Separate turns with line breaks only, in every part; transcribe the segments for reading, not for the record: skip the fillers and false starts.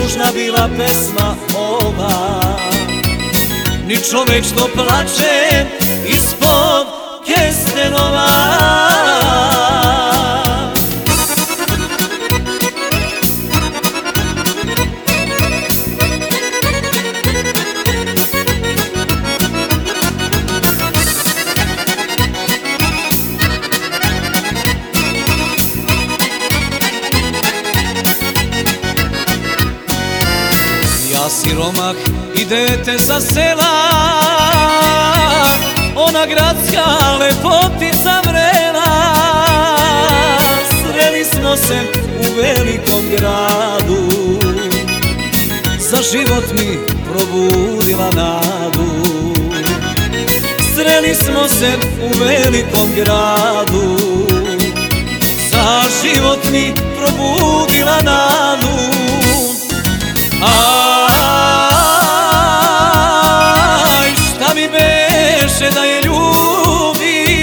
tužna bila pesma ova, ni čovek što plače ispod kestenova. Ja siromak i dete sa sela, ona gradska lepotica vrela. Sreli smo se u velikom gradu, za život mi probudila nadu. Sreli smo se u velikom gradu, za život mi probudila nadu. Aj, šta mi beše da je ljubim,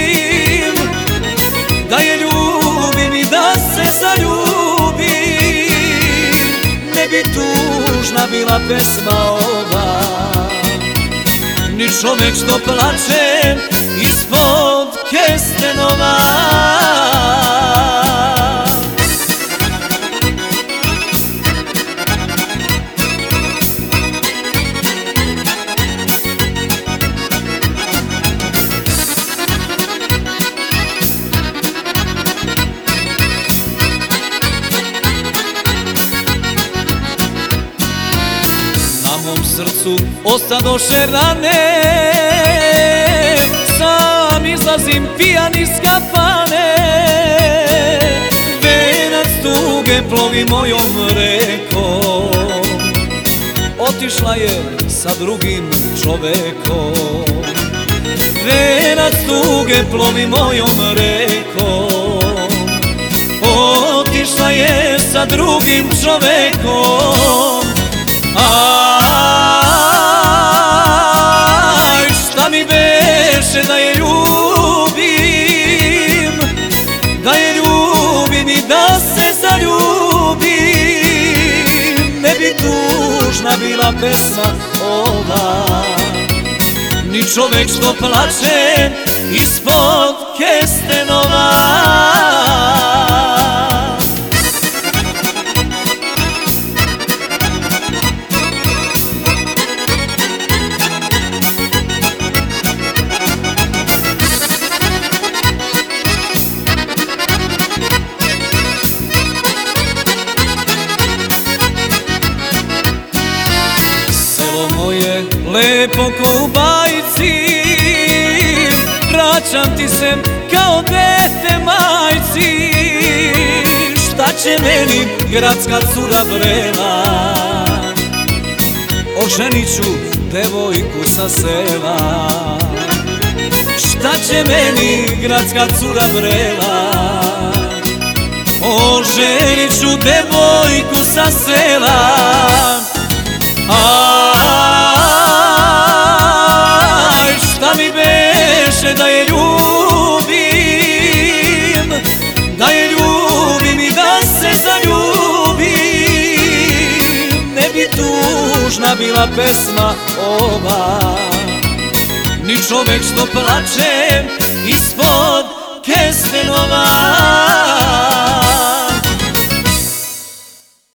da je ljubim i da se zaljubim. Ne bi tužna bila pesma ova, ni čovek što plače ispod kestenova. Na mom srcu ostadoše rane, sam izlazim pijan iz kafane. Venac tuge plovi mojom rekom, otišla je sa drugim čovekom. Venac tuge plovi mojom rekom, otišla je sa drugim čovekom. Aj, šta mi beše da je ljubim, da je ljubim i da se zaljubim. Ne bi tužna bila pesma ova, ni čovek što plače ispod kestenova. Moje lepo ko u bajci, vraćam ti se kao dete majci. Šta će meni gradska cura vrela, oženit ću devojku sa sela. Šta će meni gradska cura vrela, oženit ću devojku sa sela. Aj, šta mi beše da je ljubim, da je ljubim i da se zaljubim. Ne bi tužna bila pesma ova, ni čovek što plače ispod kestenova.